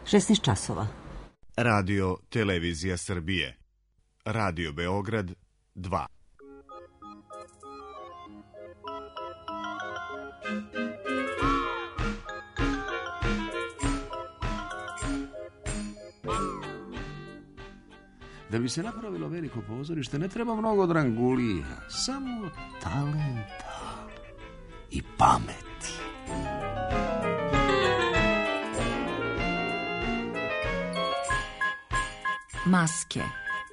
16 časova. Radio Televizija Srbije. Radio Beograd 2. Da bi se napravilo veliko pozorište ne treba mnogo drangulija, samo talenta i pameti. Maske.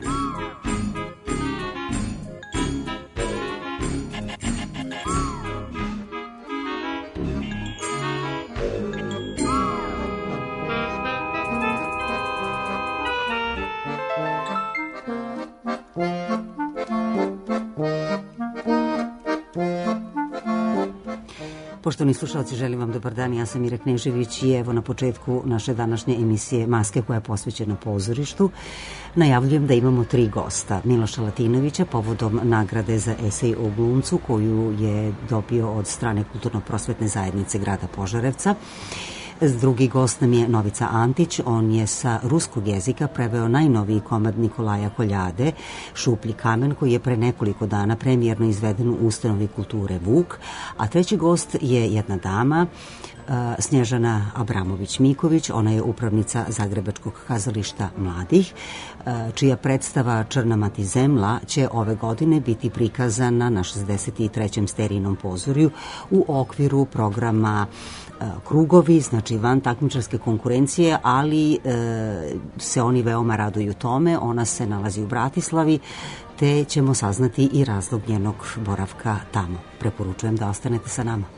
Poštovani slušalci, želim vam dobar dan. Ja sam Ira Knežević i evo na početku naše današnje emisije Maske koja je posvećena pozorištu. Najavljujem da imamo 3 gosta. Miloša Latinovića povodom nagrade za esej o glumcu koju je dobio od strane Kulturno-prosvetne zajednice grada Požarevca. Drugi gost nam je Novica Antić, on je sa ruskog jezika preveo najnoviji komad Nikolaja Koljade, Šuplji kamen, koji je pre nekoliko dana premijerno izveden u ustanovi kulture Vuk, a treći gost je jedna dama, Snježana Abramović-Miković, ona je upravnica Zagrebačkog kazališta mladih, čija predstava Črna mati zemla će ove godine biti prikazana na 63. Sterijinom pozorju u okviru programa Krugovi, znači van takmičarske konkurencije, ali se oni veoma raduju tome. Ona se nalazi u Bratislavi, te ćemo saznati i razlog njenog boravka tamo. Preporučujem da ostanete sa nama.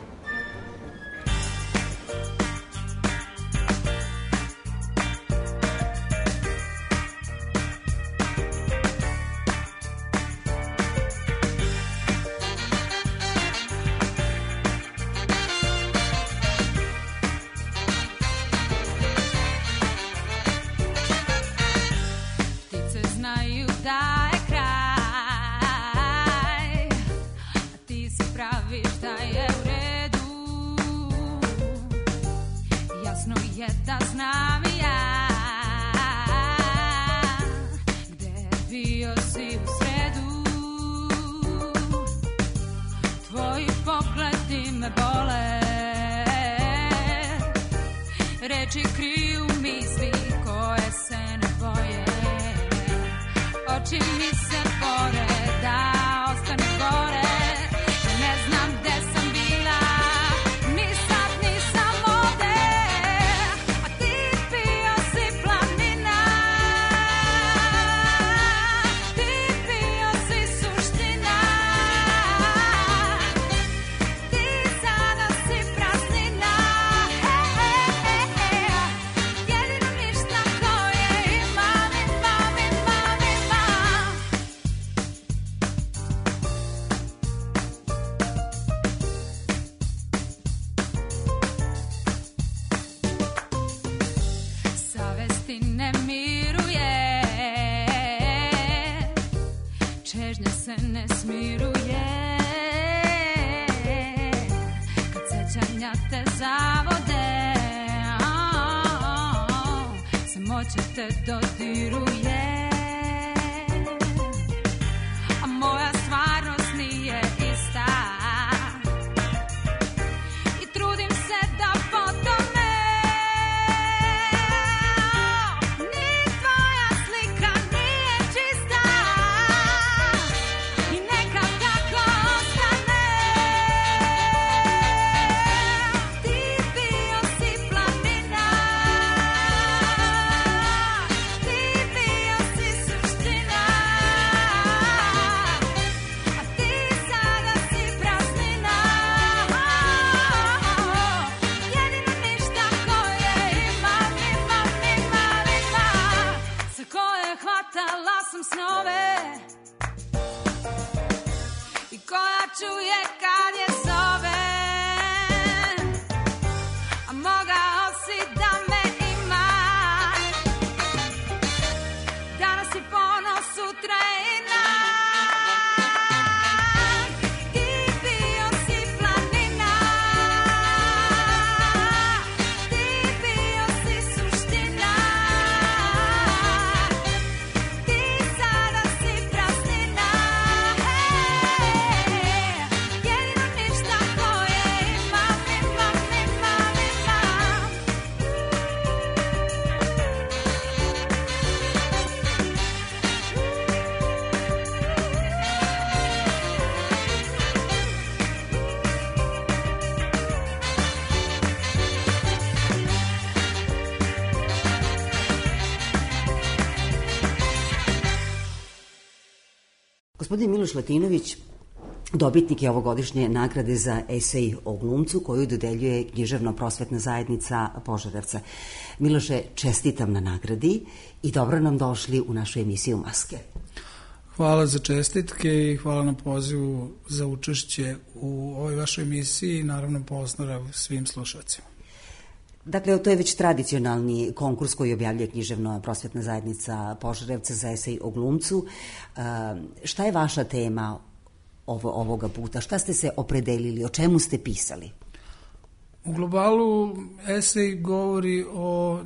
Gospodin Miloš Latinović dobitnik je ovogodišnje nagrade za esej o glumcu koju dodeljuje Književno-prosvetna zajednica Požarevca. Miloše, čestitam na nagradi i dobro nam došli u našu emisiju Maske. Hvala za čestitke i hvala na pozivu za učešće u ovoj vašoj emisiji i naravno pozdrav svim slušacima. Dakle, to je već tradicionalni konkurs koji objavljuje Književno-prosvetna zajednica Požarevca za esej o glumcu. Šta je vaša tema ovoga puta? Šta ste se opredelili? O čemu ste pisali? U globalu esej govori o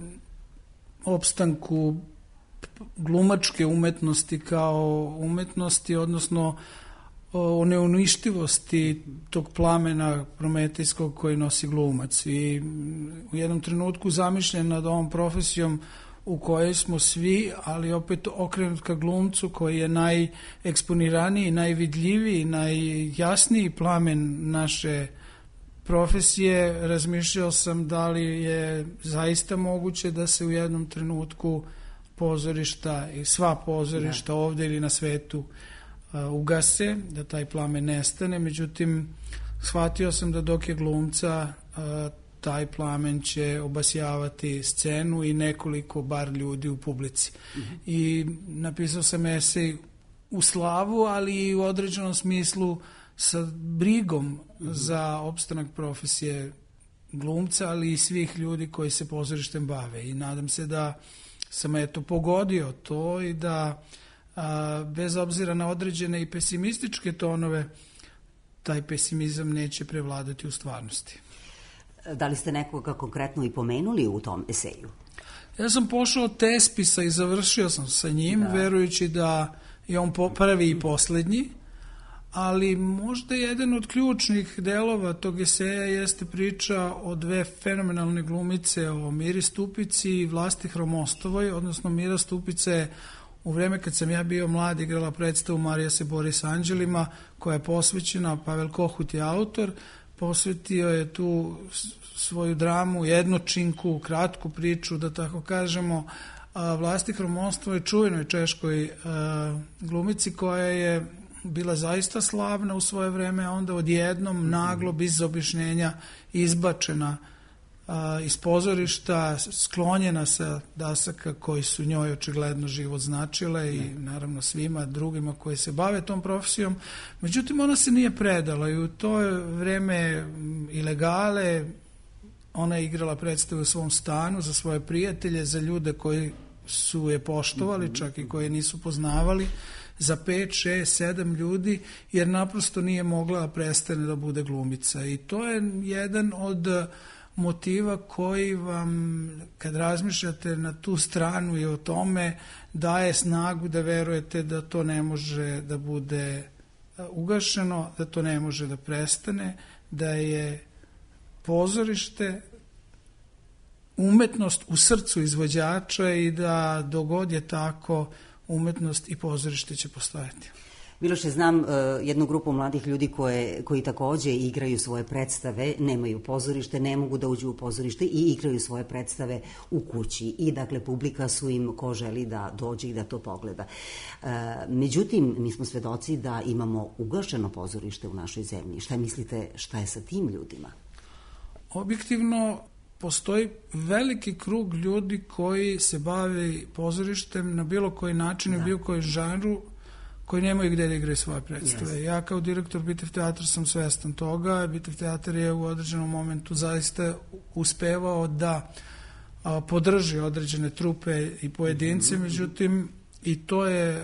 opstanku glumačke umetnosti kao umetnosti, odnosno o neuništivosti tog plamena prometejskog koji nosi glumac. I u jednom trenutku zamišljen nad ovom profesijom u kojoj smo svi, ali opet okrenut ka glumcu koji je najeksponiraniji, najvidljiviji, najjasniji plamen naše profesije, razmišljao sam da li je zaista moguće da se u jednom trenutku pozorišta i sva pozorišta ovde ili na svetu ugase, da taj plamen nestane. Međutim, shvatio sam da dok je glumca, taj plamen će obasjavati scenu i nekoliko bar ljudi u publici. I napisao sam esej u slavu, ali i u određenom smislu sa brigom za opstanak profesije glumca, ali i svih ljudi koji se pozorištem bave. I nadam se da sam pogodio to i da bez obzira na određene i pesimističke tonove, taj pesimizam neće prevladati u stvarnosti. Da li ste nekoga konkretno i pomenuli u tom eseju? Ja sam pošao od Tespisa i završio sam sa njim, verujući da je on prvi i poslednji, ali možda jedan od ključnih delova tog eseja jeste priča o dve fenomenalne glumice, o Miri Stupici i Vlasti Hromostovoj, odnosno Mira Stupica je u vreme kad sam ja bio mlad igrala predstavu Marija se bori s anđelima, koja je posvećena, Pavel Kohut je autor, posvetio je tu svoju dramu, jednočinku, kratku priču, da tako kažemo, Vlasti Hromostovoj, čuvenoj češkoj glumici koja je bila zaista slavna u svoje vreme, a onda odjednom naglo, bez objašnjenja, izbačena iz pozorišta, sklonjena sa dasaka koji su njoj očigledno život značile i naravno svima drugima koji se bave tom profesijom. Međutim, ona se nije predala i u to vreme ilegale ona je igrala predstavu u svom stanu za svoje prijatelje, za ljude koji su je poštovali, čak i koji nisu poznavali, za 5, 6, 7 ljudi, jer naprosto nije mogla da prestane da bude glumica. I to je jedan od motiva koji vam, kad razmišljate na tu stranu i o tome, daje snagu da verujete da to ne može da bude ugašeno, da to ne može da prestane, da je pozorište umetnost u srcu izvođača i da dogod je tako, umetnost i pozorište će postojati. Miloše, znam jednu grupu mladih ljudi koji takođe igraju svoje predstave, nemaju pozorište, ne mogu da uđu u pozorište i igraju svoje predstave u kući. I dakle, publika su im ko želi da dođe i da to pogleda. Međutim, mi smo svedoci da imamo ugašeno pozorište u našoj zemlji. Šta mislite, šta je sa tim ljudima? Objektivno, postoji veliki krug ljudi koji se bave pozorištem na bilo koji način i bilo koji žanru, koji nemaju gde da igraju svoje predstave. Ja kao direktor Bitev teatra sam svestan toga. Bitev teatar je u određenom momentu zaista uspevao da podrži određene trupe i pojedince, međutim i to je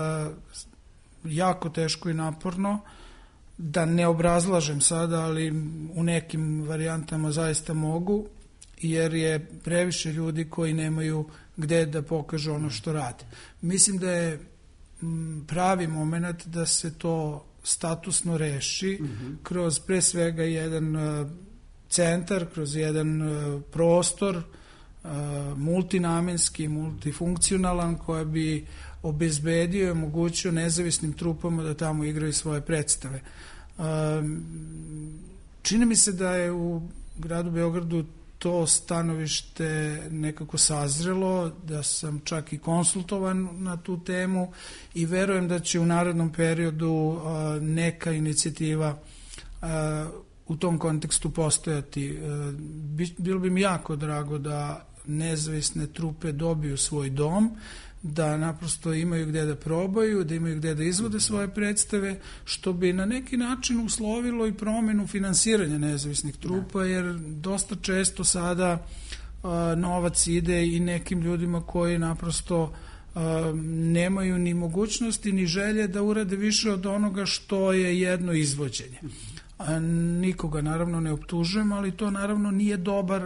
jako teško i naporno, da ne obrazlažem sada, ali u nekim varijantama zaista mogu, jer je previše ljudi koji nemaju gde da pokažu ono što rade. Mislim da je pravi moment da se to statusno reši kroz pre svega jedan centar, kroz jedan prostor multinamenski, multifunkcionalan, koja bi obezbedio i omogućio nezavisnim trupama da tamo igraju svoje predstave. Čini mi se da je u gradu Beogradu to stanovište nekako sazrelo, da sam čak i konsultovan na tu temu i verujem da će u narednom periodu neka inicijativa u tom kontekstu postojati. Bilo bi mi jako drago da nezavisne trupe dobiju svoj dom, da naprosto imaju gde da probaju, da imaju gde da izvode svoje predstave, što bi na neki način uslovilo i promenu finansiranja nezavisnih trupa, jer dosta često sada novac ide i nekim ljudima koji naprosto nemaju ni mogućnosti ni želje da urade više od onoga što je jedno izvođenje. Nikoga naravno ne optužujem, ali to naravno nije dobar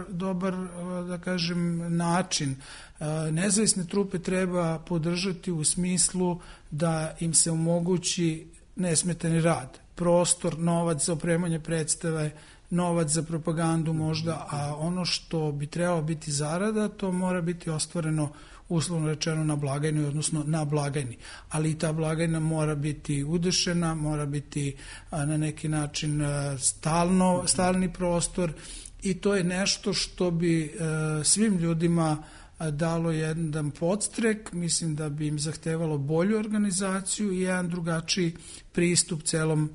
da kažem način. Nezavisne trupe treba podržati u smislu da im se omogući nesmetani rad, prostor, novac za opremanje predstave, novac za propagandu možda, a ono što bi trebalo biti zarada, to mora biti ostvareno uslovno rečeno na blagajni, odnosno na blagajni. Ali i ta blagajna mora biti udešena, mora biti na neki način stalni prostor i to je nešto što bi svim ljudima dalo jedan podstrek, mislim da bi im zahtevalo bolju organizaciju i jedan drugačiji pristup celom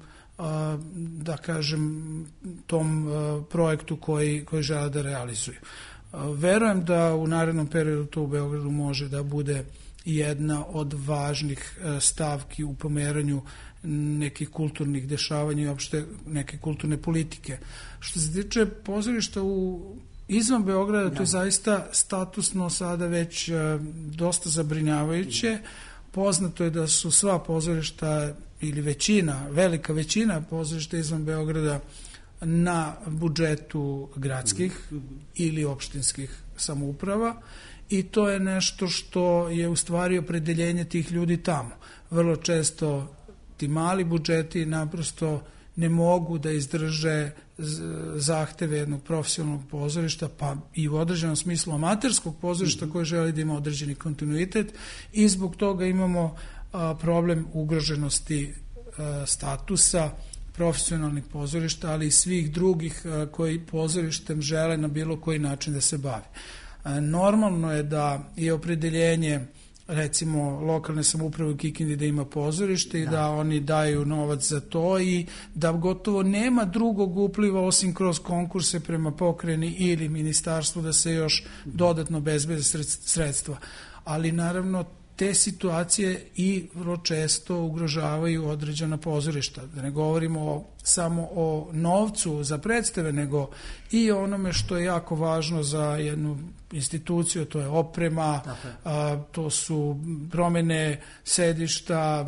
da kažem tom projektu koji žele da realizuju. Verujem da u narednom periodu to u Beogradu može da bude jedna od važnih stavki u pomeranju nekih kulturnih dešavanja i opšte neke kulturne politike. Što se tiče pozorišta izvan Beograda, to je zaista statusno sada već dosta zabrinjavajuće. Poznato je da su sva pozorišta ili velika većina pozorišta izvan Beograda na budžetu gradskih ili opštinskih samouprava i to je nešto što je u stvari opredeljenje tih ljudi tamo. Vrlo često ti mali budžeti naprosto ne mogu da izdrže zahteve jednog profesionalnog pozorišta, pa i u određenom smislu amaterskog pozorišta koje želi da ima određeni kontinuitet i zbog toga imamo problem ugroženosti statusa profesionalnih pozorišta, ali i svih drugih koji pozorištem žele na bilo koji način da se bave. Normalno je da je opredeljenje recimo lokalne samouprave u Kikindi da ima pozorište i da oni daju novac za to i da gotovo nema drugog upliva osim kroz konkurse prema pokrajini ili ministarstvu da se još dodatno obezbede sredstva. Ali naravno te situacije i vrlo često ugrožavaju određena pozorišta. Da ne govorimo samo o novcu za predstave, nego i onome što je jako važno za jednu instituciju, to je oprema, to su promene sedišta,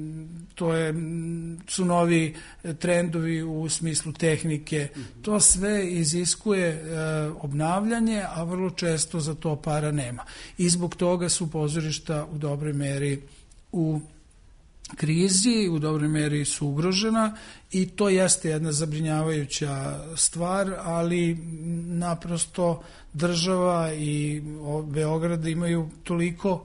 su novi trendovi u smislu tehnike. To sve iziskuje obnavljanje, a vrlo često za to para nema. I zbog toga su pozorišta u dobroj meri u krizi, u dobroj meri su ugrožena i to jeste jedna zabrinjavajuća stvar, ali naprosto država i Beograd imaju toliko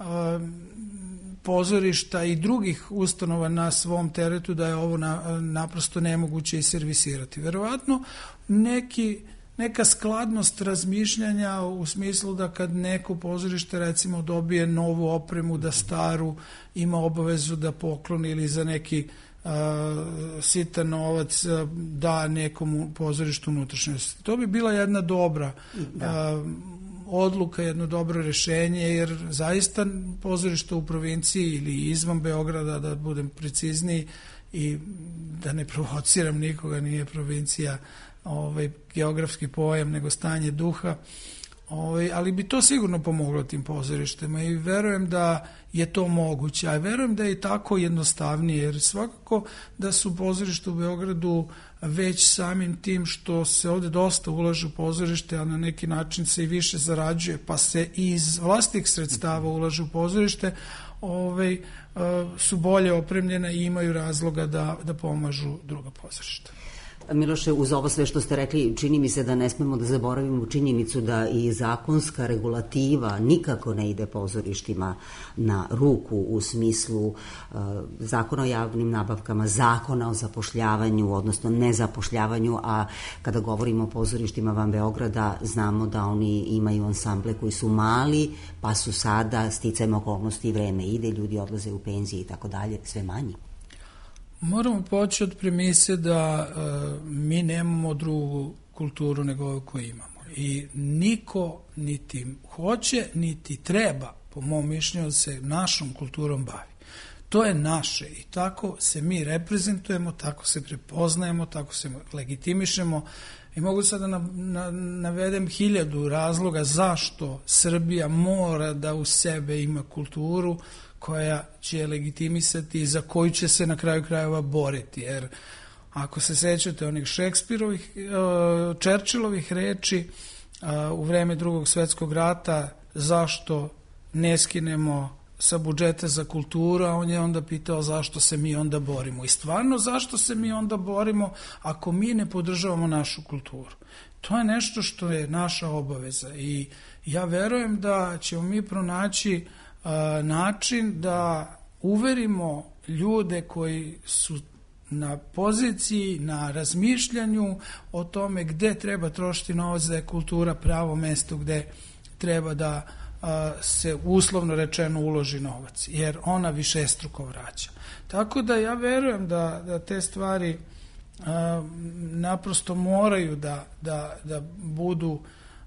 pozorišta i drugih ustanova na svom teretu da je ovo naprosto nemoguće i servisirati. Verovatno neka skladnost razmišljanja u smislu da kad neko pozorište recimo dobije novu opremu, da staru ima obavezu da pokloni ili za neki sitan novac da nekom pozorištu unutrašnjosti. To bi bila jedna dobra odluka, jedno dobro rešenje, jer zaista pozorište u provinciji ili izvan Beograda, da budem precizniji i da ne provociram nikoga, nije provincija geografski pojam, nego stanje duha, ali bi to sigurno pomoglo tim pozorištima i verujem da je to moguće, a verujem da je i tako jednostavnije, jer svakako da su pozorište u Beogradu već samim tim što se ovde dosta ulaže u pozorište, a na neki način se i više zarađuje, pa se iz vlastitih sredstava ulaže u pozorište, su bolje opremljena i imaju razloga da pomažu druga pozorišta. Miloše, uz ovo sve što ste rekli, čini mi se da ne smemo da zaboravimo činjenicu da i zakonska regulativa nikako ne ide pozorištima na ruku u smislu zakona o javnim nabavkama, zakona o zapošljavanju, odnosno nezapošljavanju, a kada govorimo o pozorištima van Beograda, znamo da oni imaju ansamble koji su mali, pa su sada, sticajem okolnosti, vreme ide, ljudi odlaze u penzije i tako dalje, sve manji. Moramo poći od premise da mi nemamo drugu kulturu nego ovu koju imamo. I niko niti hoće, niti treba, po mom mišljenju, da se našom kulturom bavi. To je naše i tako se mi reprezentujemo, tako se prepoznajemo, tako se legitimišemo. I mogu sad da navedem 1000 razloga zašto Srbija mora da u sebe ima kulturu koja će legitimisati i za koju će se na kraju krajeva boriti. Jer ako se sećate onih Churchillovih reči u vreme Drugog svetskog rata, zašto ne skinemo sa budžeta za kulturu, a on je onda pitao zašto se mi onda borimo. I stvarno, zašto se mi onda borimo ako mi ne podržavamo našu kulturu? To je nešto što je naša obaveza i ja verujem da ćemo mi pronaći način da uverimo ljude koji su na poziciji, na razmišljanju o tome gde treba trošiti novac, da je kultura pravo mesto gde treba da se uslovno rečeno uloži novac, jer ona višestruko vraća. Tako da ja verujem da te stvari naprosto moraju da budu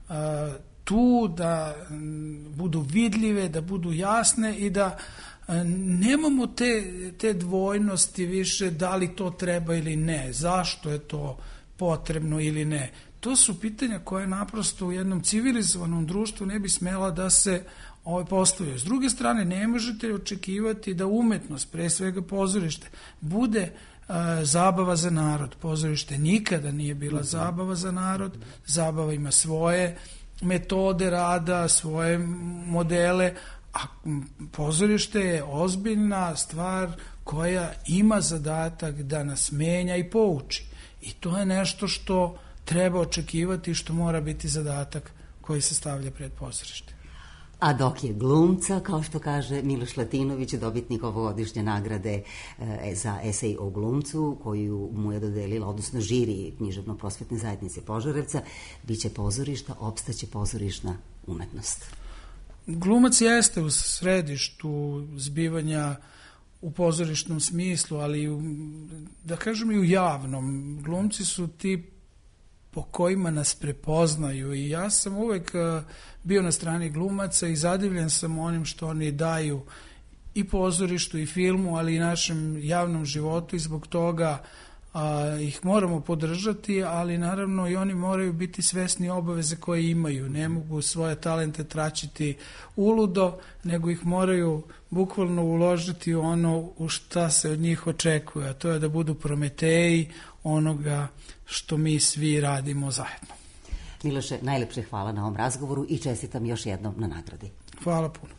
tu, da budu vidljive, da budu jasne i da nemamo te dvojnosti više da li to treba ili ne, zašto je to potrebno ili ne. To su pitanja koje naprosto u jednom civilizovanom društvu ne bi smela da se postavljaju. S druge strane, ne možete očekivati da umetnost, pre svega pozorište, bude zabava za narod. Pozorište nikada nije bila zabava za narod, zabava ima svoje metode rada, svoje modele, a pozorište je ozbiljna stvar koja ima zadatak da nas menja i pouči. I to je nešto što treba očekivati i što mora biti zadatak koji se stavlja pred pozorište. A dok je glumca, kao što kaže Miloš Latinović, dobitnik ovogodišnje nagrade za esej o glumcu, koju mu je dodelila, odnosno žiri Književno-prosvetne zajednice Požarevca, biće pozorišta, opstaće pozorišna umetnost. Glumac jeste u središtu zbivanja u pozorišnom smislu, ali da kažem i u javnom. Glumci su ti po kojima nas prepoznaju i ja sam uvek bio na strani glumaca i zadivljen sam onim što oni daju i pozorištu i filmu, ali i našem javnom životu i zbog toga ih moramo podržati, ali naravno i oni moraju biti svesni obaveze koje imaju. Ne mogu svoje talente tračiti uludo, nego ih moraju bukvalno uložiti u ono u šta se od njih očekuje, a to je da budu prometeji onoga što mi svi radimo zajedno. Miloše, najlepše hvala na ovom razgovoru i čestitam još jednom na nagradi. Hvala puno.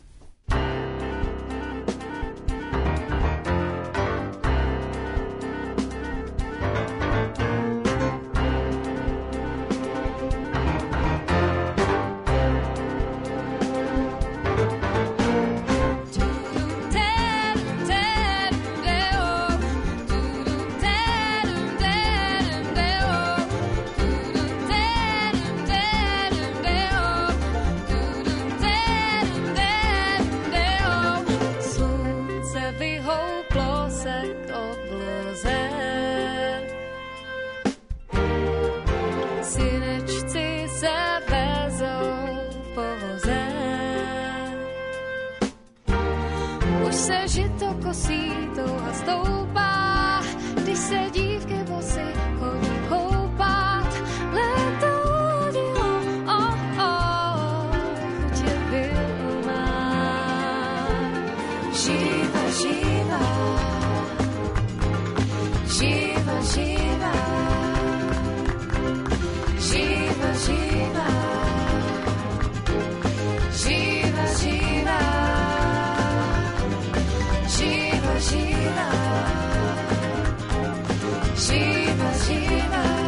Shiva, Shiva.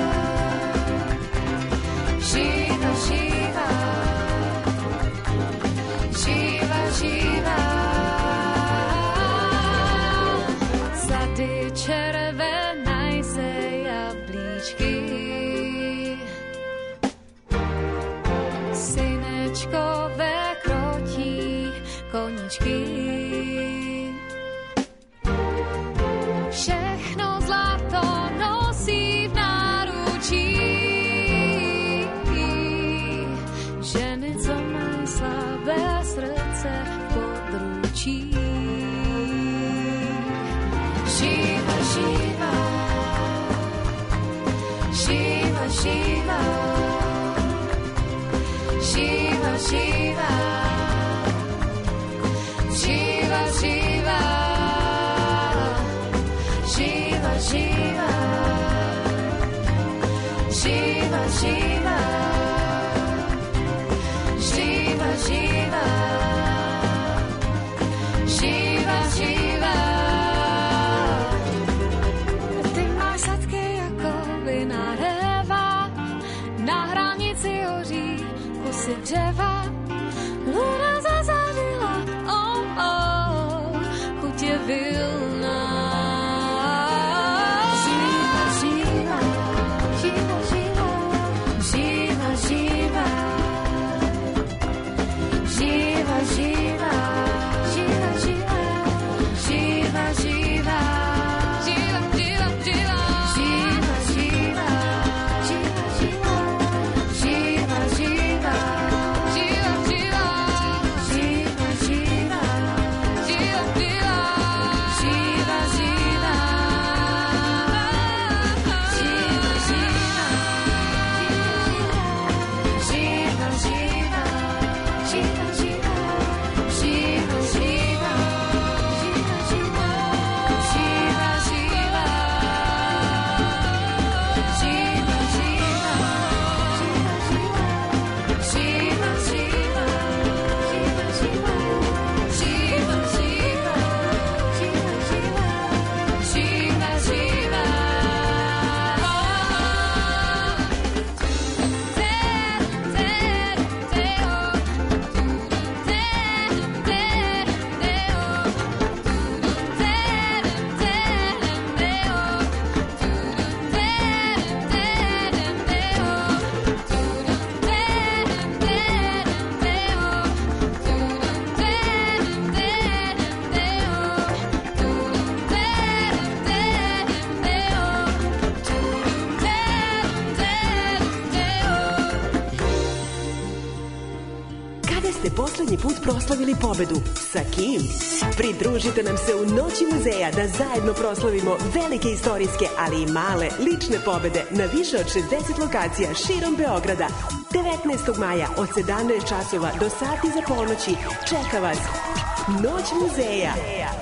a srdce područí. Shiva, Shiva, Shiva, Shiva, Shiva, Shiva, Shiva, Shiva, Shiva, Shiva, Shiva, Shiva, Shiva, Shiva, Shiva, Shiva. Ty máš sladké jako vina réva, na hranici hoří kusy dřeva. Luna zazářila, chuť je vilná. Živa, živa, živa, živa, živa, živa, živa, živa, živa, živa, živa, živa, Poslednji put proslavili pobedu. Sa kim? Pridružite nam se u Noći muzeja da zajedno proslavimo velike istorijske, ali i male lične pobede na više od 60 lokacija širom Beograda. 19. maja od 17 časova do sati za ponoći čeka vas Noć muzeja.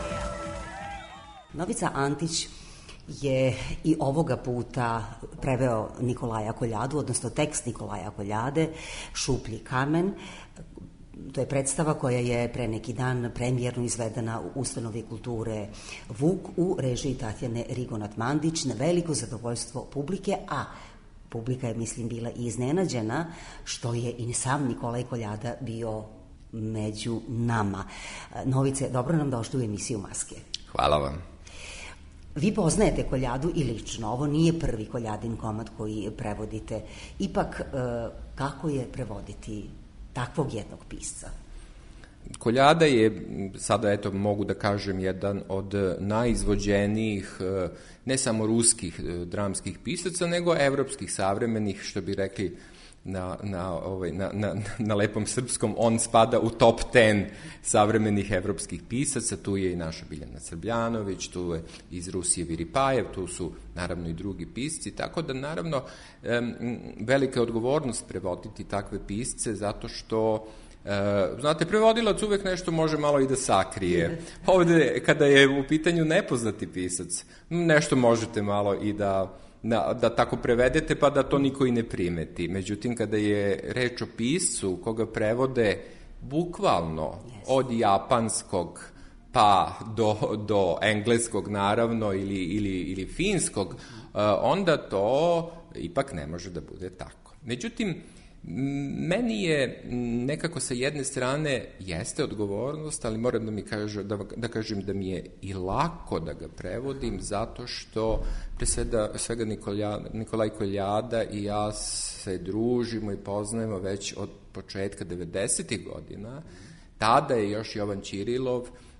Novica Antić je i ovoga puta preveo Nikolaja Koljadu, odnosno tekst Nikolaja Koljade, Šuplji kamen. To je predstava koja je pre neki dan premijerno izvedena u ustanovi kulture Vuk u režiji Tatjane Rigonat-Mandić na veliko zadovoljstvo publike, a publika je, mislim, bila i iznenađena što je i sam Nikolaj Koljada bio među nama. Novice, dobro nam došli u emisiju Maske. Hvala vam. Vi poznajete Koljadu i lično, ovo nije prvi Koljadin komad koji prevodite. Ipak, kako je prevoditi takvog jednog pisca? Koljada je, sada eto mogu da kažem, jedan od najizvođenijih, ne samo ruskih dramskih pisaca, nego evropskih savremenih, što bi rekli na lepom srpskom, on spada u top 10 savremenih evropskih pisaca. Tu je i naša Biljana Srbljanović, tu je iz Rusije Viripajev, tu su naravno i drugi pisci, tako da naravno velika odgovornost prevoditi takve pisce, zato što znate, prevodilac uvek nešto može malo i da sakrije. Ovde, kada je u pitanju nepoznati pisac, nešto možete malo i da tako prevedete, pa da to niko i ne primeti. Međutim, kada je reč o piscu koga prevode bukvalno od japanskog pa do engleskog, naravno, ili finskog, onda to ipak ne može da bude tako. Međutim, meni je nekako sa jedne strane jeste odgovornost, ali moram da kažem da mi je i lako da ga prevodim, zato što pre svega Nikolaj Koljada i ja se družimo i poznajemo već od početka 90. godina. Tada je još Jovan Ćirilov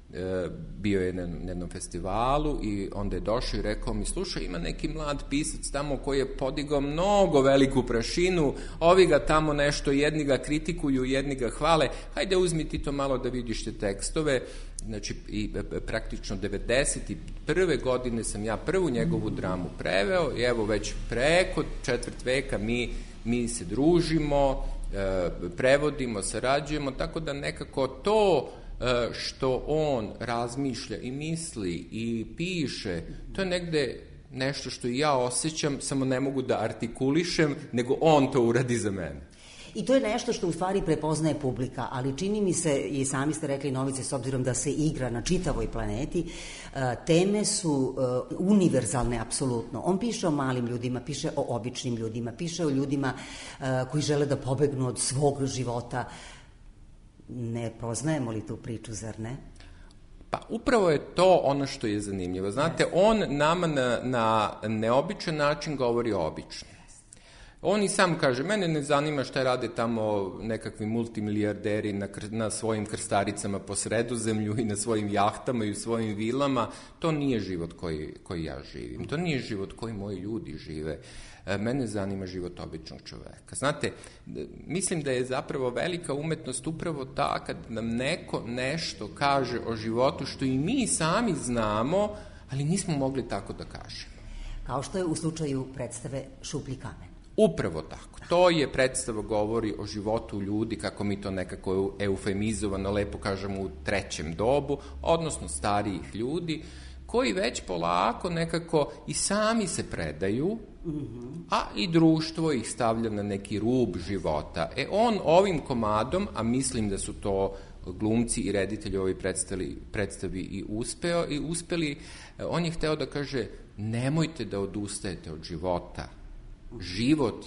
bio je na jednom festivalu i onda je došao i rekao mi, slušaj, ima neki mlad pisac tamo koji je podigao mnogo veliku prašinu, ovi ga tamo nešto, jedni ga kritikuju, jedni ga hvale, hajde uzmi ti to malo da vidiš te tekstove. Znači, i praktično 91. godine sam ja prvu njegovu dramu preveo i evo već preko četvrt veka mi se družimo, prevodimo, sarađujemo, tako da nekako to što on razmišlja i misli i piše, to je negde nešto što i ja osjećam, samo ne mogu da artikulišem, nego on to uradi za mene. I to je nešto što u stvari prepoznaje publika, ali čini mi se, i sami ste rekli, Novice, s obzirom da se igra na čitavoj planeti, teme su univerzalne apsolutno. On piše o malim ljudima, piše o običnim ljudima, piše o ljudima koji žele da pobegnu od svog života. Ne poznajemo li tu priču, zar ne? Pa upravo je to ono što je zanimljivo. Znate, on nama na neobičan način govori obično. On i sam kaže, mene ne zanima šta rade tamo nekakvi multimilijarderi na svojim krstaricama po Sredozemlju i na svojim jahtama i u svojim vilama. To nije život koji ja živim. To nije život koji moji ljudi žive. Mene zanima život običnog čoveka. Znate, mislim da je zapravo velika umetnost upravo ta kad nam neko nešto kaže o životu što i mi sami znamo, ali nismo mogli tako da kažemo. Kao što je u slučaju predstave Šuplji kamen. Upravo tako. To je predstava govori o životu ljudi, kako mi to nekako eufemizovano lepo kažemo, u trećem dobu, odnosno starijih ljudi, koji već polako nekako i sami se predaju, a i društvo ih stavlja na neki rub života. On ovim komadom, a mislim da su to glumci i reditelji ovoj predstavi i uspeli, on je hteo da kaže, nemojte da odustajete od života. Život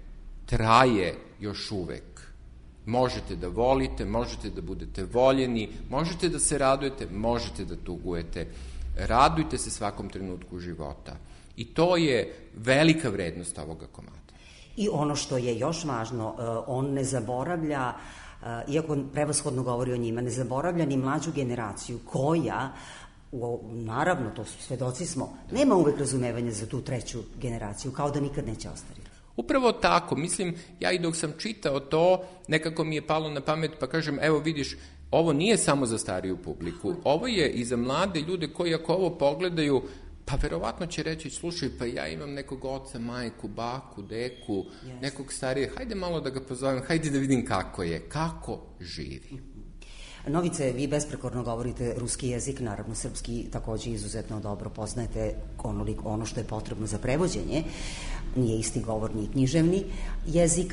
traje još uvek. Možete da volite, možete da budete voljeni, možete da se radujete, možete da tugujete. Radujte se svakom trenutku života. I to je velika vrednost ovoga komada. I ono što je još važno, on ne zaboravlja, iako prevashodno govori o njima, ne zaboravlja ni mlađu generaciju koja, naravno, to su svedoci smo, nema uvek razumevanja za tu treću generaciju, kao da nikad neće ostariti. Upravo tako, mislim, ja i dok sam čitao to, nekako mi je palo na pamet, pa kažem, evo vidiš, ovo nije samo za stariju publiku, ovo je i za mlade ljude koji ako ovo pogledaju, pa verovatno će reći, slušaj, pa ja imam nekog oca, majku, baku, deku, nekog starije, hajde malo da ga pozovem, hajde da vidim kako je, kako živi. Novice, vi besprekorno govorite ruski jezik, naravno srpski takođe izuzetno dobro poznajete ono što je potrebno za prevođenje, nije isti govorni i književni jezik,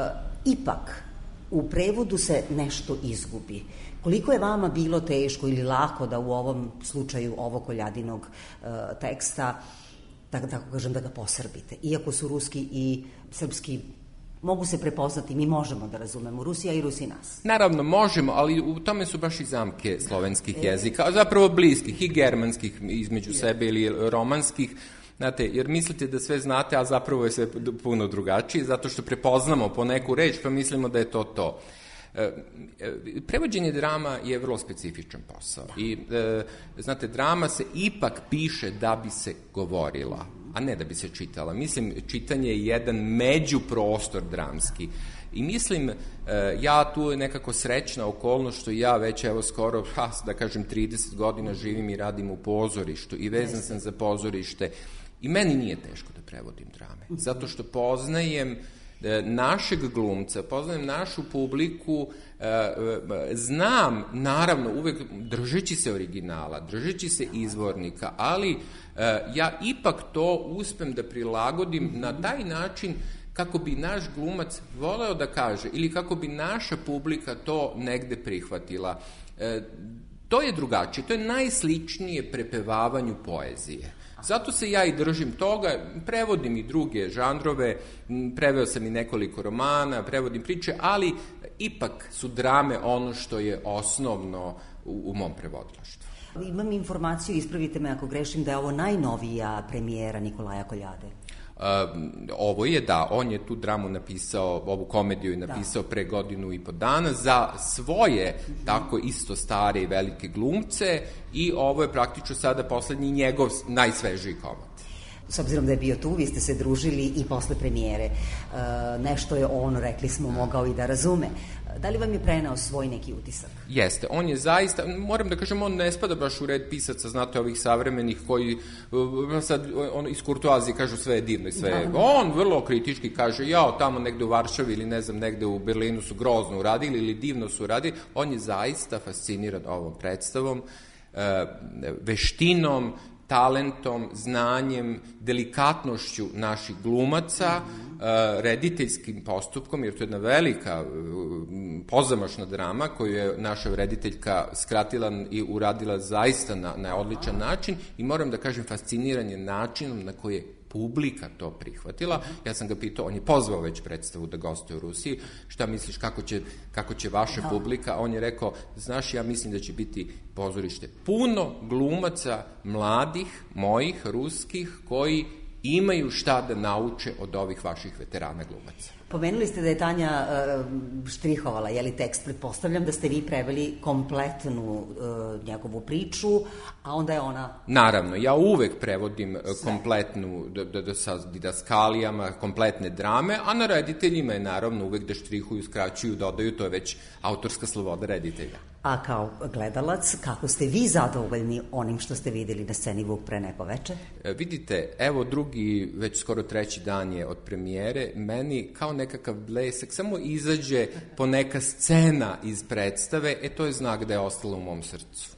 ipak u prevodu se nešto izgubi. Koliko je vama bilo teško ili lako da u ovom slučaju ovog Koljadinog teksta, da tako kažem, da ga posrbite? Iako su ruski i srpski mogu se prepoznati, mi možemo da razumemo Rusija i Rusi nas. Naravno, možemo, ali u tome su baš i zamke slovenskih jezika, zapravo bliskih i germanskih između sebe ili romanskih, znate, jer mislite da sve znate, a zapravo je sve puno drugačije, zato što prepoznamo po neku reč, pa mislimo da je to. Prevođenje drama je vrlo specifičan posao i znate, drama se ipak piše da bi se govorila, a ne da bi se čitala. Mislim, čitanje je jedan međuprostor dramski i mislim, ja tu je nekako srećna okolnost što ja već evo skoro, da kažem 30 godina živim i radim u pozorištu i vezan sam za pozorište i meni nije teško da prevodim drame, zato što poznajem našeg glumca, poznajem našu publiku, znam, naravno, uvek držeći se originala, držeći se izvornika, ali ja ipak to uspem da prilagodim na taj način kako bi naš glumac voleo da kaže ili kako bi naša publika to negde prihvatila. To je drugačije, to je najsličnije prepevavanju poezije. Zato se ja i držim toga, prevodim i druge žanrove, preveo sam i nekoliko romana, prevodim priče, ali ipak su drame ono što je osnovno u mom prevodilaštvu. Imam informaciju, ispravite me ako grešim, da je ovo najnovija premijera Nikolaja Koljade. Ovo je on je tu dramu napisao, ovu komediju je napisao pre 1.5 godina za svoje tako isto stare i velike glumce i ovo je praktično sada poslednji njegov najsvežiji komad. S obzirom da je bio tu, vi ste se družili i posle premijere. Nešto je on, rekli smo, mogao i da razume. Da li vam je preneo svoj neki utisak? Jeste, on je zaista, moram da kažem, on ne spada baš u red pisaca, znate, ovih savremenih koji sad iz kurtoazije kažu sve je divno i sve je... On vrlo kritički kaže, tamo negde u Varšavi ili ne znam, negde u Berlinu su grozno uradili ili divno su uradili. On je zaista fasciniran ovom predstavom, veštinom, talentom, znanjem, delikatnošću naših glumaca, rediteljskim postupkom, jer to je jedna velika pozamašna drama koju je naša rediteljka skratila i uradila zaista na odličan način i moram da kažem fasciniran je načinom na koji je publika to prihvatila. Ja sam ga pitao, on je pozvao već predstavu da gostuje u Rusiji, šta misliš, kako će vaša publika? On je rekao, znaš, ja mislim da će biti pozorište puno glumaca mladih, mojih, ruskih, koji imaju šta da nauče od ovih vaših veterana glumaca. Pomenuli ste da je Tanja štrihovala, tekst, pretpostavljam da ste vi preveli kompletnu njegovu priču, a onda je ona... Naravno, ja uvek prevodim kompletnu, sa didaskalijama, kompletne drame, a na rediteljima je naravno uvek da štrihuju, skraćuju, dodaju, to je već autorska sloboda reditelja. A kao gledalac, kako ste vi zadovoljni onim što ste videli na sceni Vuk pre neko veče? Vidite, evo drugi, već skoro 3. dan je od premijere, meni kao nekakav blesak, samo izađe po neka scena iz predstave, to je znak da je ostalo u mom srcu.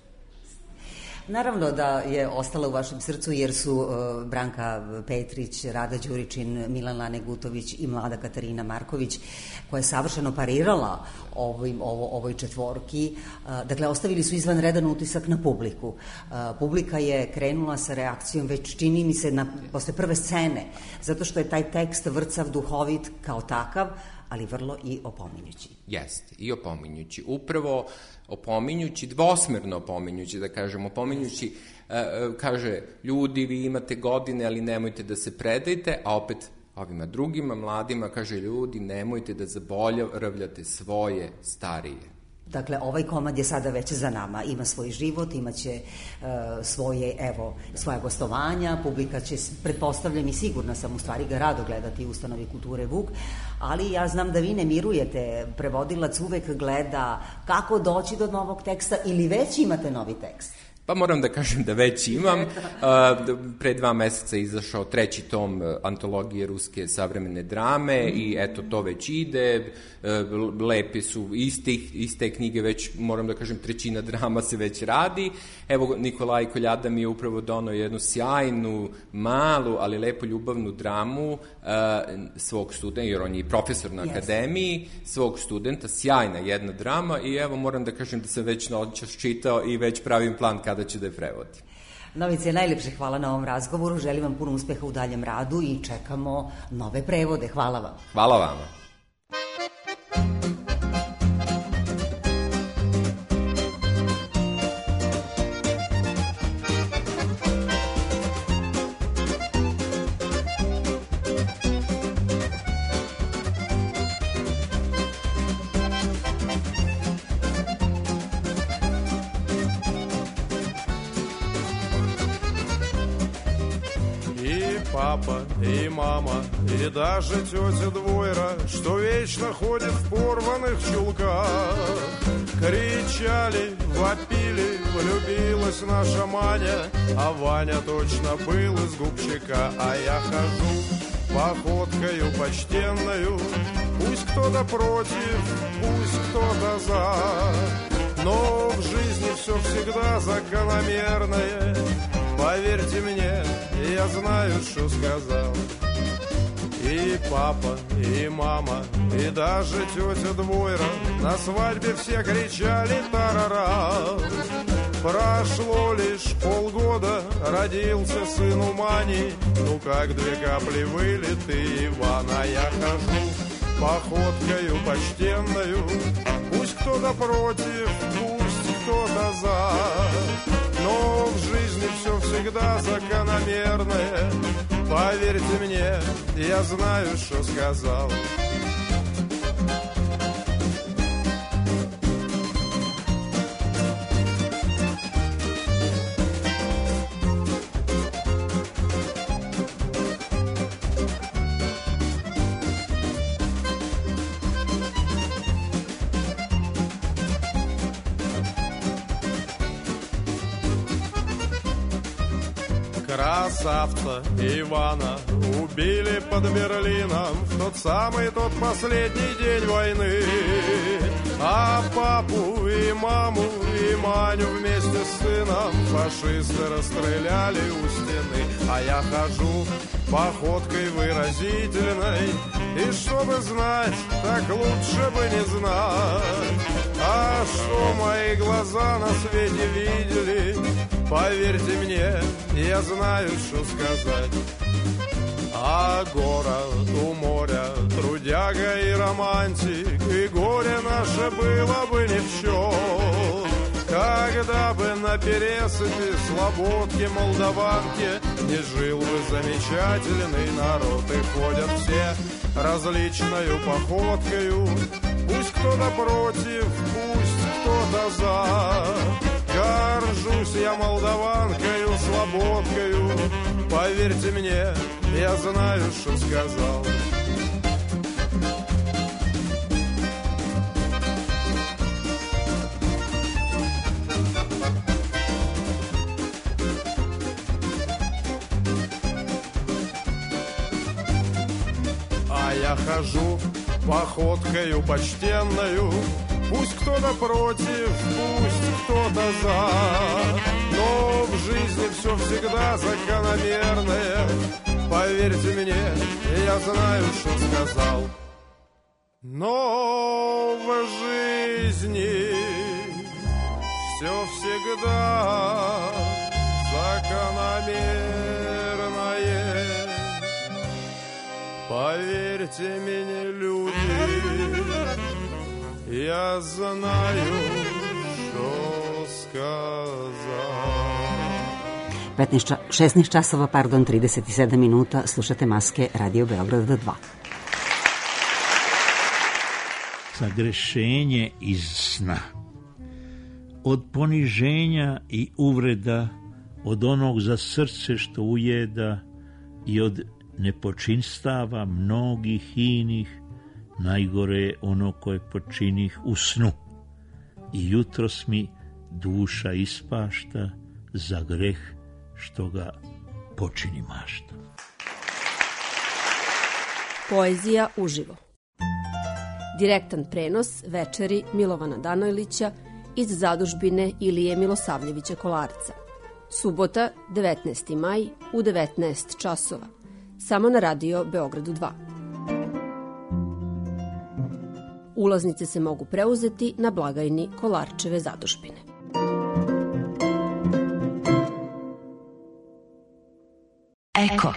Naravno da je ostala u vašem srcu jer su Branka Petrić, Rada Đuričin, Milan Lane Gutović i mlada Katarina Marković, koja je savršeno parirala ovoj četvorki. Dakle, ostavili su izvanredan utisak na publiku. Publika je krenula sa reakcijom već, čini mi se, posle prve scene, zato što je taj tekst vrcav, duhovit kao takav, ali vrlo i opominjući. Jeste, i opominjući. Upravo opominjući, dvosmerno opominjući, da kažem, opominjući, kaže, ljudi, vi imate godine, ali nemojte da se predajte, a opet ovima drugima, mladima, kaže, ljudi, nemojte da zaboravljate svoje starije. Dakle, ovaj komad je sada već za nama, ima svoj život, imaće svoja gostovanja, publika će, pretpostavljam i sigurna sam, u stvari ga rado gledati u ustanovi kulture Vuk, ali ja znam da vi ne mirujete, prevodilac uvek gleda kako doći do novog teksta ili već imate novi tekst. Pa moram da kažem da već imam. Pre 2 meseca je izašao 3. tom antologije ruske savremene drame i eto, to već ide. Lepe su iz te knjige već, moram da kažem, 1/3 drama se već radi. Evo, Nikolaj Koljada mi je upravo donao jednu sjajnu, malu, ali lepo ljubavnu dramu svog studenta, jer on je i profesor na akademiji, svog studenta, sjajna jedna drama i evo, moram da kažem da sam već noćas čitao i već pravim plan kada ću da je prevodim. Novice, najlepše hvala na ovom razgovoru, želim vam puno uspeha u daljem radu i čekamo nove prevode. Hvala vam. Hvala vama. Папа и мама, и даже тетя Двойра, что вечно ходит в порванных чулках, кричали, вопили, влюбилась наша Маня, а Ваня точно был из губчика, а я хожу походкою почтенною, пусть кто-то против, пусть кто-то за, но в жизни все всегда закономерное. Поверьте мне, я знаю, что сказал. И папа, и мама, и даже тетя Двойра на свадьбе все кричали тарара. Прошло лишь полгода, родился сын у Мани, ну как 2 капли вылет и Иван, а я хожу походкою почтенною, пусть кто-то против, пусть кто-то за. Но в жизни все всегда закономерное. поверьте мне, я знаю, что сказал. Красавца Ивана убили под Берлином в тот последний день войны. А папу и маму и Маню вместе с сыном фашисты расстреляли у стены. А я хожу походкой выразительной, и чтобы знать, так лучше бы не знать. А что мои глаза на свете видели, поверьте мне, я знаю, что сказать. А город у моря, трудяга и романтик, и горе наше было бы ни в чем, когда бы на пересыпи слободки молдаванки не жил бы замечательный народ. И ходят все различною походкою, пусть кто-то против, пусть кто-то за. Горжусь я молдаванкою, слободкою, поверьте мне, я знаю, что сказал. А я хожу походкою почтенною, пусть кто-то против, пусть кто-то за, но в жизни все всегда закономерное, поверьте мне, я знаю, что сказал. Но в жизни все всегда закономерное, поверьте мне, люди, я знаю, što skazao. 16 časova, 37 minuta, slušate Maske Radio Beograd 2. Sagrešenje iz sna. Od poniženja i uvreda, od onog za srce što ujeda i od nepočinstava mnogih inih, najgore je ono koje počinih u snu. I jutros mi duša ispašta za greh što ga počini mašta. Poezija uživo. Direktan prenos večeri Milovana Danojlića iz zadužbine Ilije Milosavljevića Kolarca. Subota, 19. maj u 19 časova. Samo na Radio Beogradu 2. Ulaznice se mogu preuzeti na blagajni Kolarčeve zadužbine. Eko.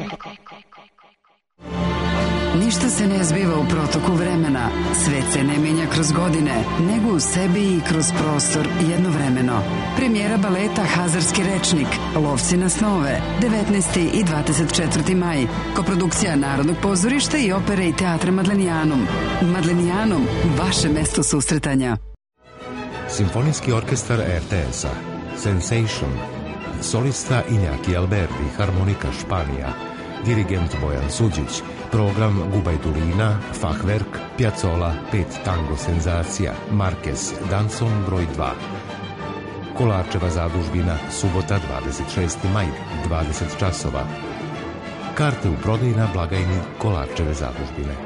Ništa se ne zbiva u protoku vremena, svet se ne menja kroz godine, nego u sebi i kroz prostor jednovremeno. Premijera baleta Hazarski rečnik, Lovci na snove, 19. i 24. maj. Koprodukcija Narodnog pozorišta i opere i teatra Madlenijanum. Madlenijanum, vaše mesto susretanja. Simfonijski orkestar RTS-a, Sensation, solista Iñaki Alberti, harmonika Španija, dirigent Bojan Suđić, program Gubajdulina, Fachwerk, Piazzolla, 5 tango senzacija, Marquez, Danson broj 2. Kolarčeva zadužbina, subota 26. maj, 20 časova. Karte u prodaji na blagajni Kolarčeve zadužbine.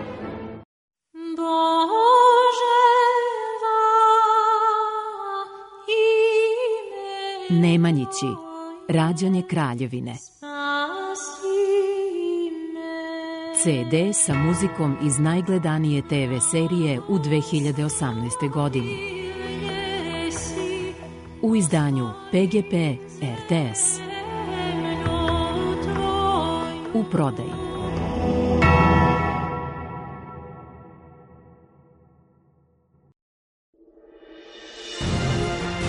Nemanjići, rađanje Kraljevine. CD sa muzikom iz najgledanije TV serije u 2018. godini. U izdanju PGP RTS. U prodaji.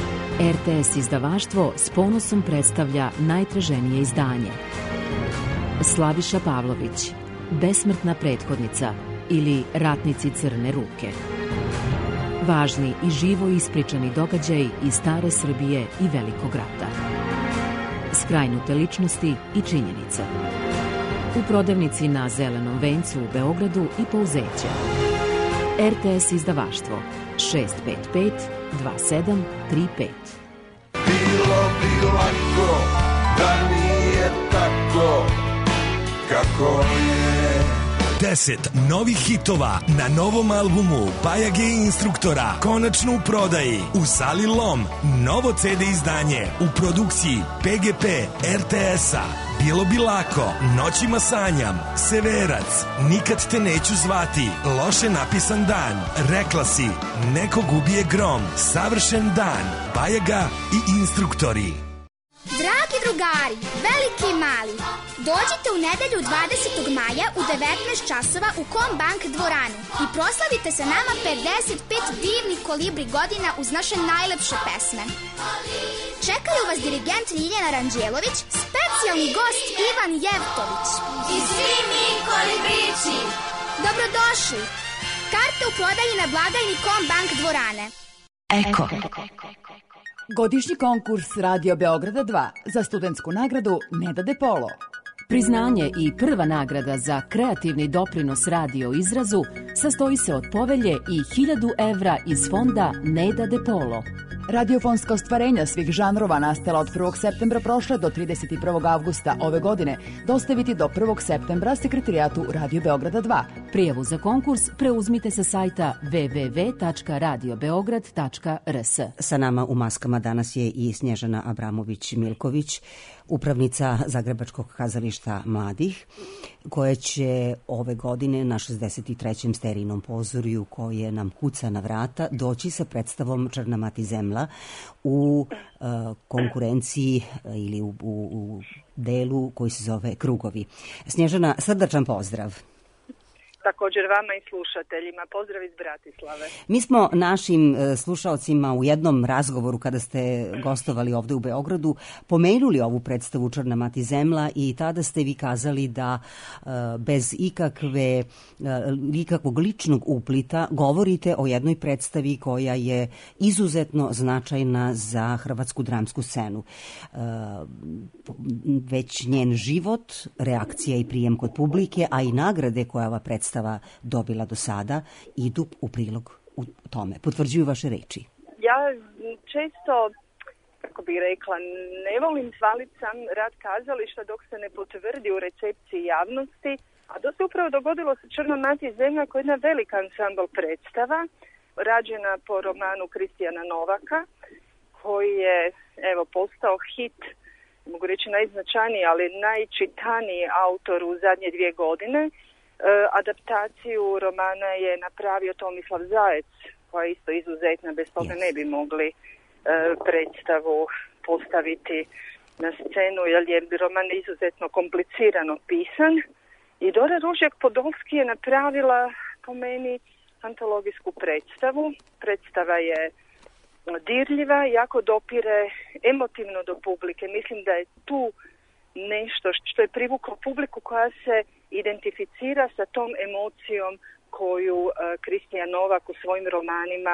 RTS izdavaštvo s ponosom predstavlja najtraženije izdanje. Slaviša Pavlović, Besmrtna prethodnica ili Ratnici crne ruke. Važni i živo ispričani događaji iz stare Srbije i Velikog rata. Skrajnute ličnosti i činjenice. U prodavnici na Zelenom vencu u Beogradu i Pouzeće. RTS izdavaštvo 655 2735. Bilo bi lako da nije tako kako je. 10 novih hitova na novom albumu Bajage i Instruktora konačno u prodaji u Sali Lom. Novo CD izdanje u produkciji PGP RTS-a. Bilo bi lako, Noćima sanjam, Severac, Nikad te neću zvati, Loše napisan dan, Rekla si, Nekog ubije grom, Savršen dan, Bajaga i Instruktori. Dragi drugari, veliki i mali, dođite u nedelju 20. maja u 19 časova u Kombank dvoranu i proslavite sa nama 55 divnih kolibri godina uz naše najlepše pesme. Čekaju vas dirigent Ljiljana Ranđelović, specijalni gost Ivan Jevtović i svi mi kolibrići. Dobrodošli! Karte u prodaji na blagajni Kombank dvorane. Eko. Godišnji konkurs Radio Beograda 2 za studentsku nagradu Neda De Polo. Priznanje i prva nagrada za kreativni doprinos radio izrazu sastoji se od povelje i 1000 evra iz fonda Neda De Polo. Radiofonska ostvarenja svih žanrova nastala od 1. septembra prošle do 31. avgusta ove godine dostaviti do 1. septembra Sekretarijatu Radio Beograda 2. Prijavu za konkurs preuzmite sa sajta www.radiobeograd.rs. Sa nama u maskama danas je i Snježana Abramović-Milković, upravnica Zagrebačkog kazališta mladih, koje će ove godine na 63. Sterinom pozorju koje nam kuca na vrata doći sa predstavom Črna mati zemla u konkurenciji ili u delu koji se zove Krugovi. Snježana, srdačan pozdrav. Također vama i slušateljima. Pozdrav iz Bratislave. Mi smo našim slušaocima u jednom razgovoru kada ste gostovali ovde u Beogradu pomenuli ovu predstavu Črna mati zemla i tada ste vi kazali da bez ikakvog ličnog uplita govorite o jednoj predstavi koja je izuzetno značajna za hrvatsku dramsku scenu. Već njen život, reakcija i prijem kod publike, a i nagrade koje ova predstava dobila do sada idu u prilog u tome. Potvrđuju vaše reči. Ja često, kako bih rekla, ne volim svaliti sam rad kazališta dok se ne potvrdi u recepciji javnosti, a to se upravo dogodilo sa Črnom mati zemlja koja je jedna velika ansambl predstava, rađena po romanu Kristijana Novaka, koji je postao hit, mogu reći najznačajniji, ali najčitaniji autor u zadnje 2 godine. Adaptaciju romana je napravio Tomislav Zajec, koja je isto izuzetna, bez toga ne bi mogli predstavu postaviti na scenu, jer je roman izuzetno komplicirano pisan. I Dora Ružjak Podolski je napravila, po meni, antologijsku predstavu. Predstava je dirljiva, jako dopire emotivno do publike. Mislim da je tu nešto što je privuklo publiku koja se identificira sa tom emocijom koju Kristijan Novak u svojim romanima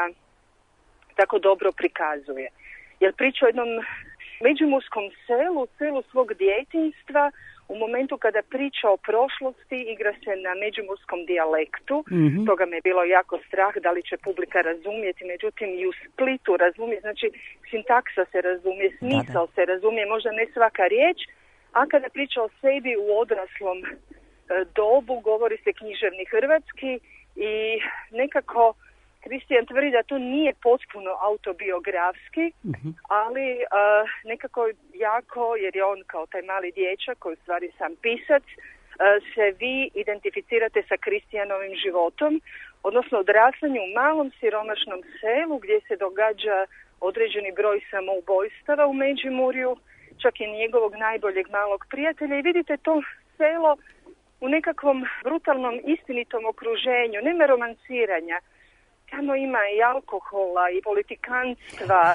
tako dobro prikazuje. Jer priča o jednom međimurskom selu svog djetinjstva, u momentu kada priča o prošlosti igra se na međimurskom dijalektu. Toga me je bilo jako strah da li će publika razumjeti, međutim i u Splitu razumije, znači sintaksa se razumije, smisao se razumije, možda ne svaka riječ, a kada priča o sebi u odraslom dobu, govori se književni hrvatski i nekako Kristijan tvrdi da to nije potpuno autobiografski, ali nekako jako, jer je on kao taj mali dječak koji u stvari sam pisac, se vi identificirate sa Kristijanovim životom, odnosno odrastanju u malom siromašnom selu gdje se događa određeni broj samoubojstava u Međimurju, čak i njegovog najboljeg malog prijatelja, i vidite to selo u nekakvom brutalnom, istinitom okruženju, nema romanciranja. Tamo ima i alkohola i politikanstva,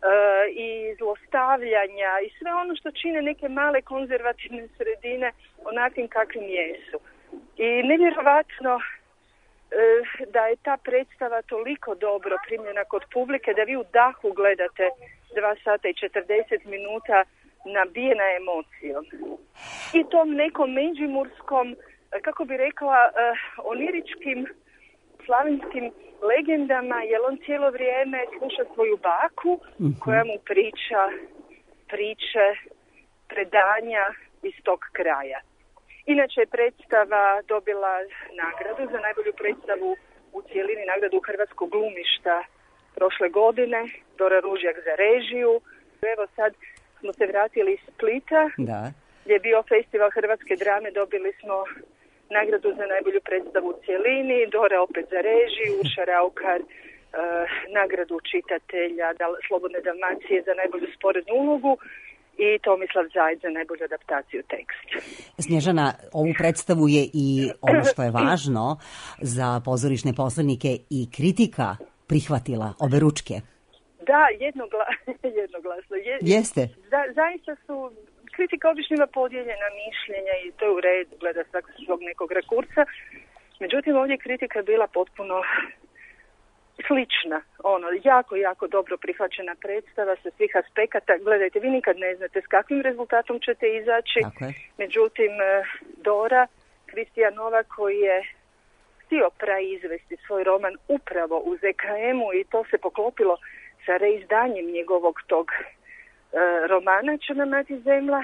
i zlostavljanja i sve ono što čine neke male konzervativne sredine onakvim kakvim jesu. I nevjerovatno da je ta predstava toliko dobro primljena kod publike da vi u dahu gledate 2 sata i 40 minuta nabijena emocijom. I tom nekom međimurskom, kako bi rekla, oniričkim slavenskim legendama, jer on cijelo vrijeme sluša svoju baku koja mu priča priče, predanja iz tog kraja. Inače je predstava dobila nagradu za najbolju predstavu u cijelini, nagradu Hrvatskog glumišta prošle godine, Dora Ružjak za režiju. Evo sad smo se vratili iz Splita, gdje je bio festival hrvatske drame, dobili smo nagradu za najbolju predstavu u cijelini, Dora opet za režiju, Urša Raukar nagradu čitatelja Slobodne Dalmacije za najbolju sporednu ulogu i Tomislav Zajd za najbolju adaptaciju teksta. Snježana, ovu predstavu je i ono što je važno za pozorišne poslanike i kritika prihvatila oberučke. Da, jednoglasno. Jeste? Zaista su, kritika obično ima podijeljena mišljenja i to je u redu, gleda svog nekog rekursa. Međutim, ovdje kritika je bila potpuno slična, jako dobro prihvaćena predstava sa svih aspekata. Gledajte, vi nikad ne znate s kakvim rezultatom ćete izaći. Međutim, Dora, Kristijan Novak, koji je htio praizvesti svoj roman upravo u ZKM-u i to se poklopilo sa reizdanjem njegovog tog romana Črna zemlja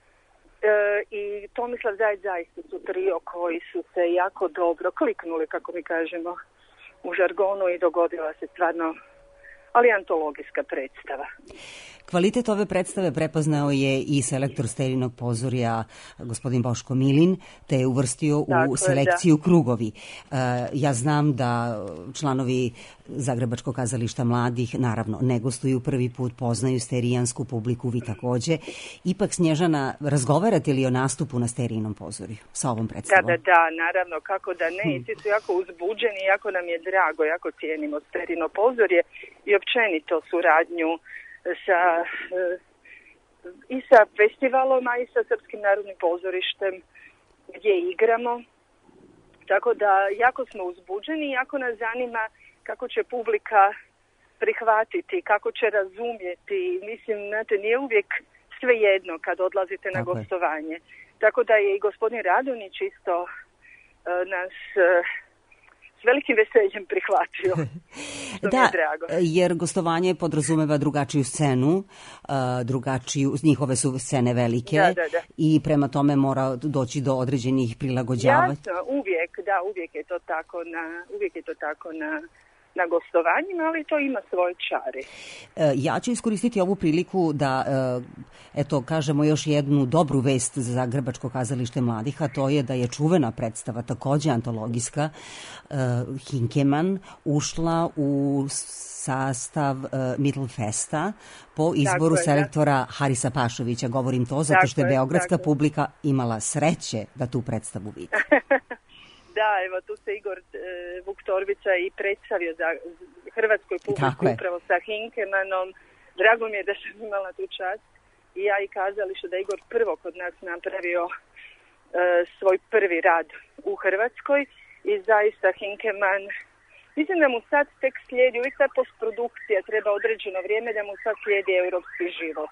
i Tomislav Zajd zaista su trio koji su se jako dobro kliknuli, kako mi kažemo u žargonu, i dogodila se stvarno ali antologijska predstava. Kvalitet ove predstave prepoznao je i selektor Sterinog pozorja gospodin Boško Milin, te je uvrstio u selekciju Krugovi. Ja znam da članovi Zagrebačkog kazališta mladih naravno ne gostuju prvi put, poznaju sterijansku publiku, vi takođe. Ipak, Snježana, razgovarate li o nastupu na Sterijinom pozorju sa ovom predstavom? Da, naravno, kako da ne. I svi su jako uzbuđeni, jako nam je drago, jako cijenimo Sterijino pozorje i općenito suradnju i sa festivalom, a i sa Srpskim narodnim pozorištem gdje igramo. Tako da jako smo uzbuđeni i jako nas zanima kako će publika prihvatiti, kako će razumjeti. Mislim, znate, nije uvijek sve jedno kad odlazite na gostovanje. Tako da je i gospodin Radonić isto nas s velikim veseljem prihvatio. Da, jer gostovanje podrazumeva drugačiju scenu, njihove su scene velike i prema tome mora doći do određenih prilagođavanja. Jasno, uvijek je to tako na gostovanjima, ali to ima svoje čari. Ja ću iskoristiti ovu priliku da kažemo još jednu dobru vest za Zagrebačko kazalište mladih, a to je da je čuvena predstava, takođe antologijska, Hinkeman, ušla u sastav Mittelfesta po izboru selektora Harisa Pašovića. Govorim to zato što je beogradska publika imala sreće da tu predstavu vidi. Da, evo tu se Igor Vuktorvica i predstavio za hrvatskoj publiku upravo sa Hinkemanom. Drago mi je da sam imala tu čast i ja i kazalište da je Igor prvo kod nas napravio svoj prvi rad u Hrvatskoj i zaista Hinkeman, mislim da mu sad tek slijedi, uvijek ta postprodukcija treba određeno vrijeme, da mu sad slijedi europski život.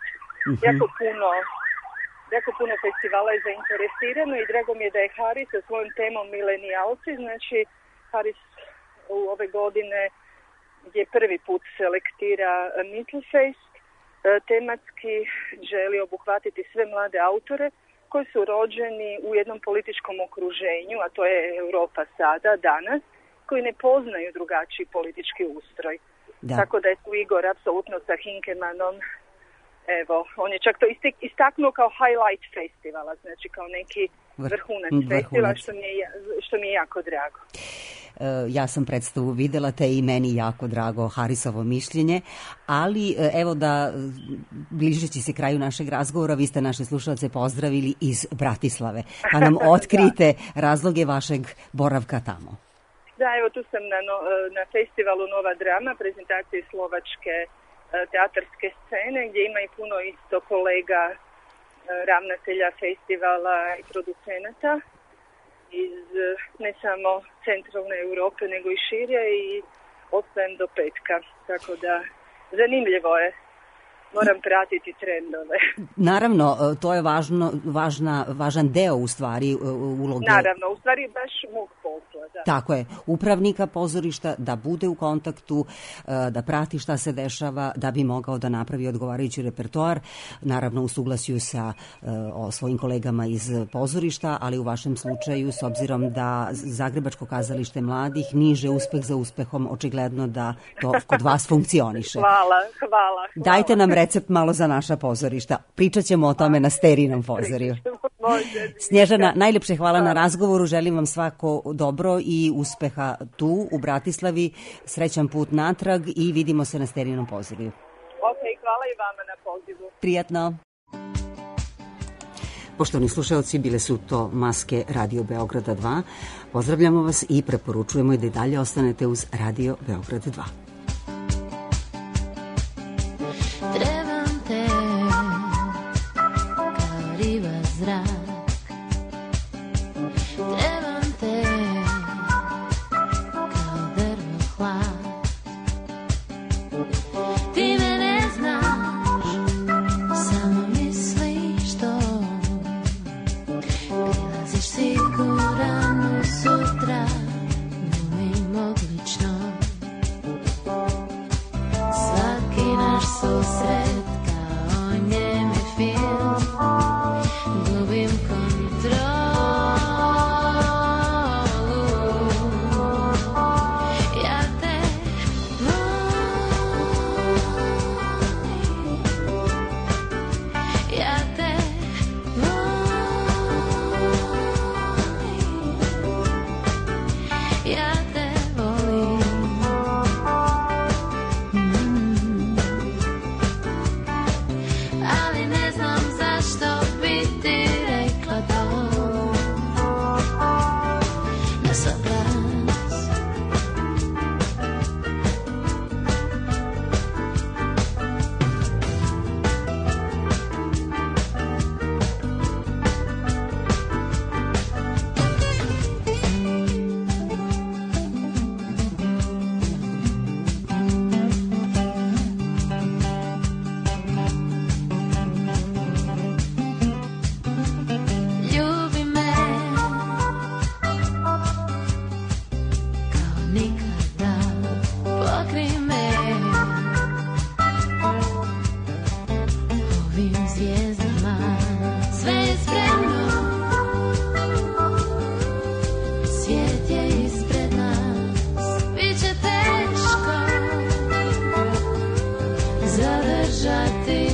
Jako puno festivala je zainteresirano i drago mi je da je Haris sa svojom temom milenijalci, znači Haris u ove godine gdje prvi put selektira Mittelfest, tematski želi obuhvatiti sve mlade autore koji su rođeni u jednom političkom okruženju, a to je Europa sada, danas, koji ne poznaju drugačiji politički ustroj. Tako da je tu Igor apsolutno sa Hinkemanom. Evo, on je čak to istaknuo kao highlight festivala, znači kao neki vrhunac festivala, što mi je jako drago. Ja sam predstavu videla, te i meni jako drago Harisovo mišljenje, ali evo da, bližeći se kraju našeg razgovora, vi ste naše slušalce pozdravili iz Bratislave, pa nam otkrite razloge vašeg boravka tamo. Da, evo tu sam na festivalu Nova drama, prezentaciji slovačke teatarske scene, gdje ima i puno isto kolega ravnatelja festivala i producenata iz ne samo centralne Europe, nego i šire i ostajem do petka. Tako da zanimljivo je. Moram pratiti trendove. Naravno, to je važan deo u stvari uloge. Naravno, u stvari baš mog posla. Da. Tako je, upravnika pozorišta da bude u kontaktu, da prati šta se dešava, da bi mogao da napravi odgovarajući repertoar, naravno u suglasju sa svojim kolegama iz pozorišta, ali u vašem slučaju, s obzirom da Zagrebačko kazalište mladih niže uspeh za uspehom, očigledno da to kod vas funkcioniše. Hvala. Dajte nam recept malo za naša pozorišta. Pričat ćemo o tome na Sterinom pozoriju. Snježana, najljepše hvala na razgovoru. Želim vam svako dobro i uspeha tu u Bratislavi. Srećan put natrag i vidimo se na Sterinom pozoriju. Ok, hvala i vama na pozivu. Prijatno. Poštovani slušalci, bile su to Maske Radio Beograda 2. Pozdravljamo vas i preporučujemo da i dalje ostanete uz Radio Beograd 2. Trebam te kao riba zrak, trebam te kao drvo hlad. Ti me ne znaš, samo misliš to, prilaziš siguran u sutra, glumim odlično. Svaki naš susret kao njemi film, gubim kontrolu. Ja te volim, ja te volim, ja te volim. Ali ne znam zašto bi ti rekla to na svoj glas. Ljubi me kao nikada, pokri me ovim zvijezdama. Sve je spremno, svijet je ispred nas. Biće teško zadržati